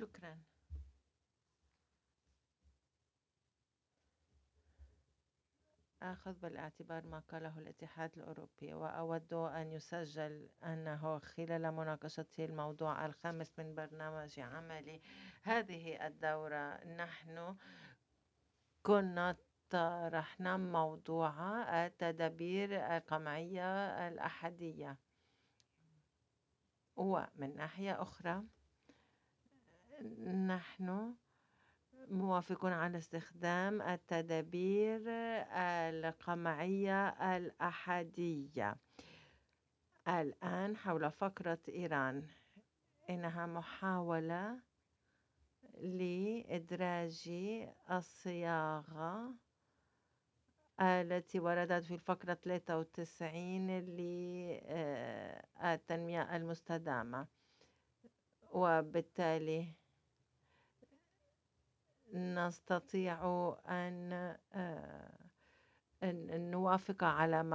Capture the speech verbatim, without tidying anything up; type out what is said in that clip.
شكرا. آخذ بالاعتبار ما قاله الاتحاد الأوروبي، وأود أن يسجل أنه خلال مناقشة الموضوع الخامس من برنامج عملي هذه الدورة نحن كنا طرحنا موضوع التدابير القمعية الأحادية، ومن ناحية أخرى نحن موافقون على استخدام التدابير القمعية الأحادية. الآن حول فقرة إيران، إنها محاولة لإدراج الصياغة التي وردت في الفقرة ثلاثة وتسعين للتنمية المستدامة، وبالتالي نستطيع أن نوافق على